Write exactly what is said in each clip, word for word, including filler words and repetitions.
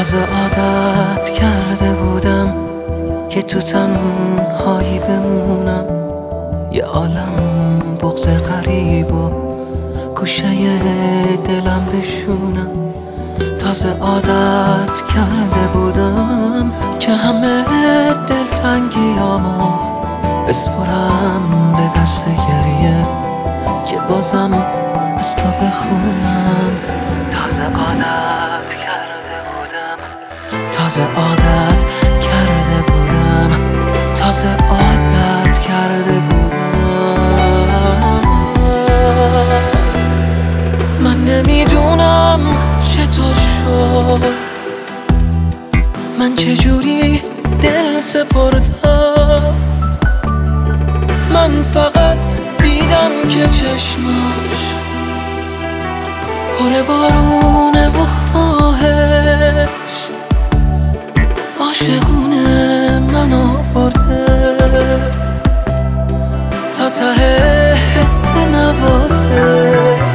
تازه عادت کرده بودم که تو تنهایی بمونم، یه عالم بغض غریب و گوشه دلم بشونم. تازه عادت کرده بودم که همه دلتنگیامو بسپرم به دست گریه که بازم از تو بخونم. تازه عادت کرده بودم تازه عادت کرده بودم تازه عادت کرده بودم. من نمیدونم چطور شد، من چجوری دل سپردم. من فقط دیدم که چشماش پر بارونه و خواهش عاشقونه منو برده تا ته حس نوازش.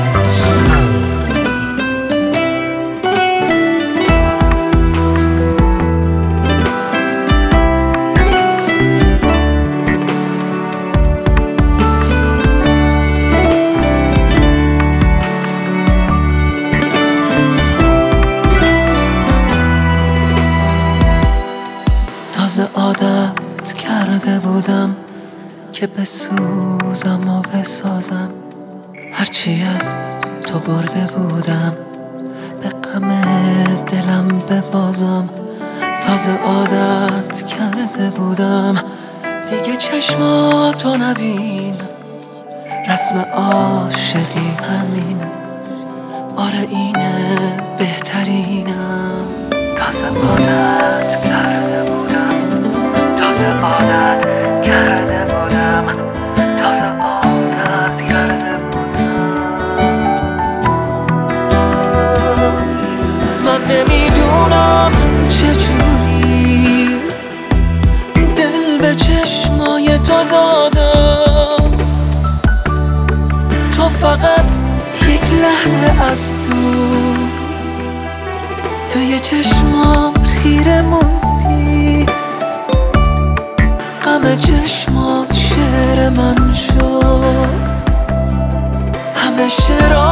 تازه عادت کرده بودم که بسوزم و بسازم، هرچی از تو برده بودم به غم دلم ببازم. تازه عادت کرده بودم دیگه چشماتو نبینم، رسم عاشقی همینه، آره اینه بهترینم. تازه عادت کرده بودم تازه عادت کرده بودم تازه عادت کرده بودم. من نمیدونم چجوری دل به چشمای تو دادم، تو فقط یک لحظه از دور توی چشمام خیره موندی، غم چشمات شعر من شد، همه شعرها